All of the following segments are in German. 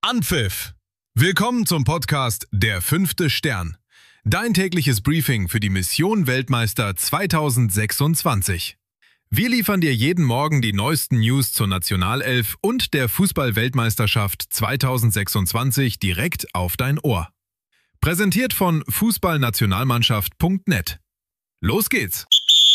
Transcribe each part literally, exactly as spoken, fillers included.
Anpfiff! Willkommen zum Podcast Der fünfte Stern. Dein tägliches Briefing für die Mission Weltmeister zweitausendsechsundzwanzig. Wir liefern dir jeden Morgen die neuesten News zur Nationalelf und der Fußball-Weltmeisterschaft zweitausendsechsundzwanzig direkt auf dein Ohr. Präsentiert von fußballnationalmannschaft punkt net. Los geht's!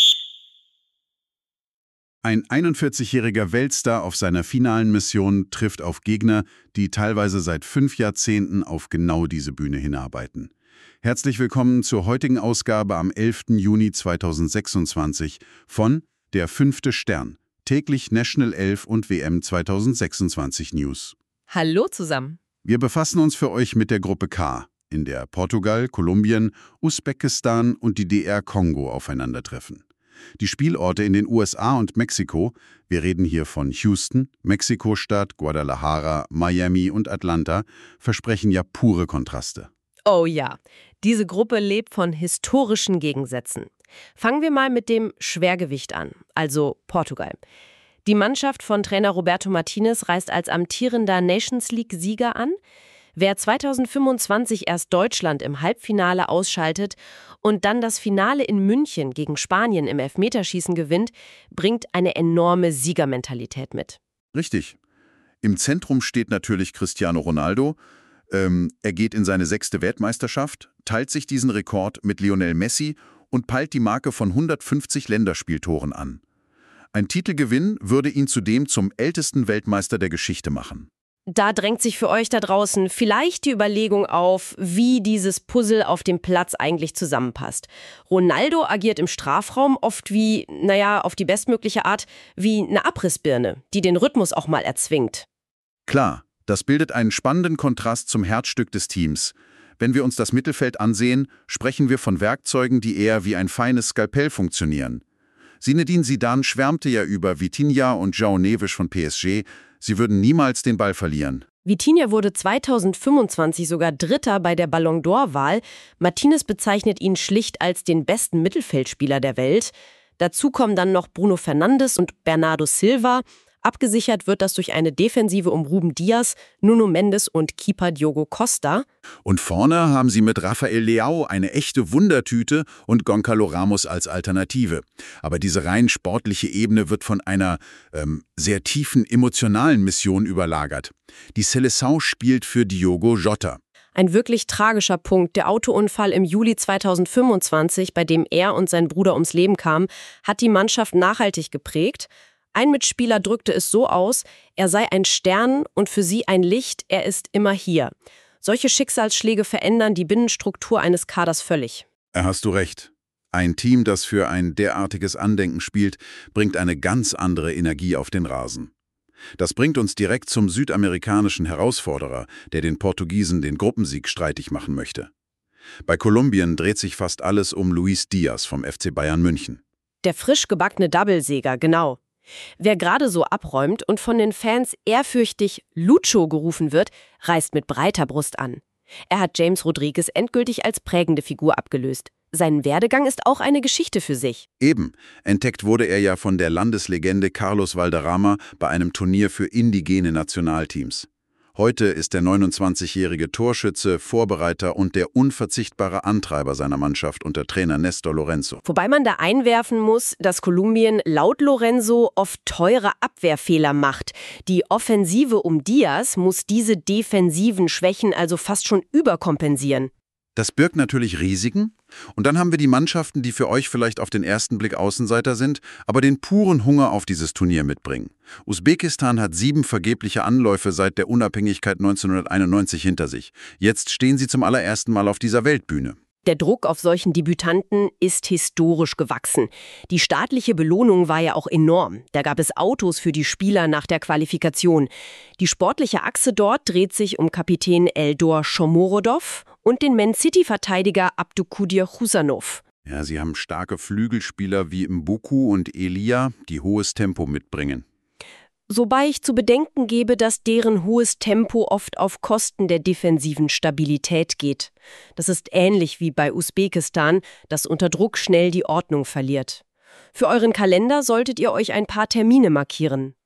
Ein einundvierzigjähriger Weltstar auf seiner finalen Mission trifft auf Gegner, die teilweise seit fünf Jahrzehnten auf genau diese Bühne hinarbeiten. Herzlich willkommen zur heutigen Ausgabe am elften Juni zweitausendsechsundzwanzig von Der fünfte Stern, täglich National Elf und W M zweitausendsechsundzwanzig News. Hallo zusammen. Wir befassen uns für euch mit der Gruppe K, in der Portugal, Kolumbien, Usbekistan und die D R Kongo aufeinandertreffen. Die Spielorte in den U S A und Mexiko, wir reden hier von Houston, Mexiko-Stadt, Guadalajara, Miami und Atlanta, versprechen ja pure Kontraste. Oh ja, diese Gruppe lebt von historischen Gegensätzen. Fangen wir mal mit dem Schwergewicht an, also Portugal. Die Mannschaft von Trainer Roberto Martinez reist als amtierender Nations League-Sieger an. Wer zweitausendfünfundzwanzig erst Deutschland im Halbfinale ausschaltet und dann das Finale in München gegen Spanien im Elfmeterschießen gewinnt, bringt eine enorme Siegermentalität mit. Richtig. Im Zentrum steht natürlich Cristiano Ronaldo. Ähm, er geht in seine sechste Weltmeisterschaft, teilt sich diesen Rekord mit Lionel Messi und peilt die Marke von hundertfünfzig Länderspieltoren an. Ein Titelgewinn würde ihn zudem zum ältesten Weltmeister der Geschichte machen. Da drängt sich für euch da draußen vielleicht die Überlegung auf, wie dieses Puzzle auf dem Platz eigentlich zusammenpasst. Ronaldo agiert im Strafraum oft wie, naja, auf die bestmögliche Art, wie eine Abrissbirne, die den Rhythmus auch mal erzwingt. Klar, das bildet einen spannenden Kontrast zum Herzstück des Teams. Wenn wir uns das Mittelfeld ansehen, sprechen wir von Werkzeugen, die eher wie ein feines Skalpell funktionieren. Zinedine Zidane schwärmte ja über Vitinha und João Neves von P S G. Sie würden niemals den Ball verlieren. Vitinha wurde zweitausendfünfundzwanzig sogar Dritter bei der Ballon d'Or-Wahl. Martinez bezeichnet ihn schlicht als den besten Mittelfeldspieler der Welt. Dazu kommen dann noch Bruno Fernandes und Bernardo Silva. Abgesichert wird das durch eine Defensive um Ruben Dias, Nuno Mendes und Keeper Diogo Costa. Und vorne haben sie mit Rafael Leao eine echte Wundertüte und Goncalo Ramos als Alternative. Aber diese rein sportliche Ebene wird von einer ähm, sehr tiefen emotionalen Mission überlagert. Die Seleção spielt für Diogo Jota. Ein wirklich tragischer Punkt, der Autounfall im Juli zweitausendfünfundzwanzig, bei dem er und sein Bruder ums Leben kamen, hat die Mannschaft nachhaltig geprägt. Ein Mitspieler drückte es so aus, er sei ein Stern und für sie ein Licht, er ist immer hier. Solche Schicksalsschläge verändern die Binnenstruktur eines Kaders völlig. Da hast du recht. Ein Team, das für ein derartiges Andenken spielt, bringt eine ganz andere Energie auf den Rasen. Das bringt uns direkt zum südamerikanischen Herausforderer, der den Portugiesen den Gruppensieg streitig machen möchte. Bei Kolumbien dreht sich fast alles um Luis Diaz vom F C Bayern München. Der frisch gebackene Doublesieger, genau. Wer gerade so abräumt und von den Fans ehrfürchtig Lucho gerufen wird, reist mit breiter Brust an. Er hat James Rodriguez endgültig als prägende Figur abgelöst. Sein Werdegang ist auch eine Geschichte für sich. Eben. Entdeckt wurde er ja von der Landeslegende Carlos Valderrama bei einem Turnier für indigene Nationalteams. Heute ist der neunundzwanzigjährige Torschütze, Vorbereiter und der unverzichtbare Antreiber seiner Mannschaft unter Trainer Néstor Lorenzo. Wobei man da einwerfen muss, dass Kolumbien laut Lorenzo oft teure Abwehrfehler macht. Die Offensive um Diaz muss diese defensiven Schwächen also fast schon überkompensieren. Das birgt natürlich Risiken. Und dann haben wir die Mannschaften, die für euch vielleicht auf den ersten Blick Außenseiter sind, aber den puren Hunger auf dieses Turnier mitbringen. Usbekistan hat sieben vergebliche Anläufe seit der Unabhängigkeit neunzehnhunderteinundneunzig hinter sich. Jetzt stehen sie zum allerersten Mal auf dieser Weltbühne. Der Druck auf solchen Debütanten ist historisch gewachsen. Die staatliche Belohnung war ja auch enorm. Da gab es Autos für die Spieler nach der Qualifikation. Die sportliche Achse dort dreht sich um Kapitän Eldor Shomurodov und den Man-City-Verteidiger Abdoukudir Husanov. Ja, sie haben starke Flügelspieler wie Mbuku und Elia, die hohes Tempo mitbringen. Wobei ich zu bedenken gebe, dass deren hohes Tempo oft auf Kosten der defensiven Stabilität geht. Das ist ähnlich wie bei Usbekistan, das unter Druck schnell die Ordnung verliert. Für euren Kalender solltet ihr euch ein paar Termine markieren.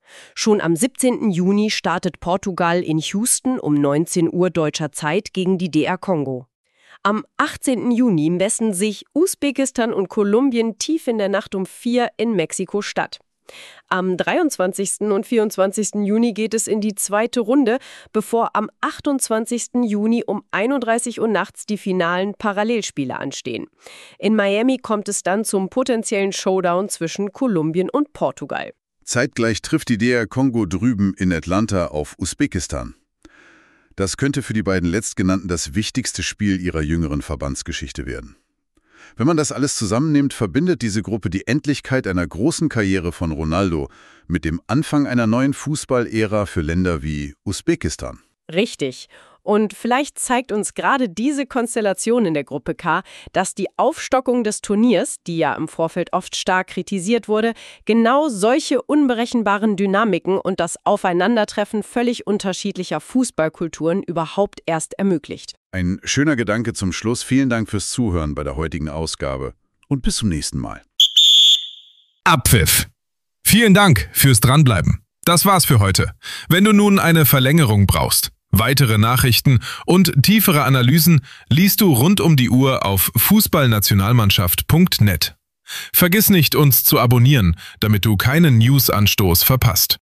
Schon am siebzehnten Juni startet Portugal in Houston um neunzehn Uhr deutscher Zeit gegen die D R Kongo. Am achtzehnten Juni messen sich Usbekistan und Kolumbien tief in der Nacht um vier in Mexiko-Stadt. Am dreiundzwanzigsten und vierundzwanzigsten Juni geht es in die zweite Runde, bevor am achtundzwanzigsten Juni um einunddreißig Uhr nachts die finalen Parallelspiele anstehen. In Miami kommt es dann zum potenziellen Showdown zwischen Kolumbien und Portugal. Zeitgleich trifft die D R Kongo drüben in Atlanta auf Usbekistan. Das könnte für die beiden Letztgenannten das wichtigste Spiel ihrer jüngeren Verbandsgeschichte werden. Wenn man das alles zusammennimmt, verbindet diese Gruppe die Endlichkeit einer großen Karriere von Ronaldo mit dem Anfang einer neuen Fußballära für Länder wie Usbekistan. Richtig. Und vielleicht zeigt uns gerade diese Konstellation in der Gruppe K, dass die Aufstockung des Turniers, die ja im Vorfeld oft stark kritisiert wurde, genau solche unberechenbaren Dynamiken und das Aufeinandertreffen völlig unterschiedlicher Fußballkulturen überhaupt erst ermöglicht. Ein schöner Gedanke zum Schluss. Vielen Dank fürs Zuhören bei der heutigen Ausgabe und bis zum nächsten Mal. Abpfiff. Vielen Dank fürs Dranbleiben. Das war's für heute. Wenn du nun eine Verlängerung brauchst, weitere Nachrichten und tiefere Analysen liest du rund um die Uhr auf fußballnationalmannschaft punkt net. Vergiss nicht, uns zu abonnieren, damit du keinen News-Anstoß verpasst.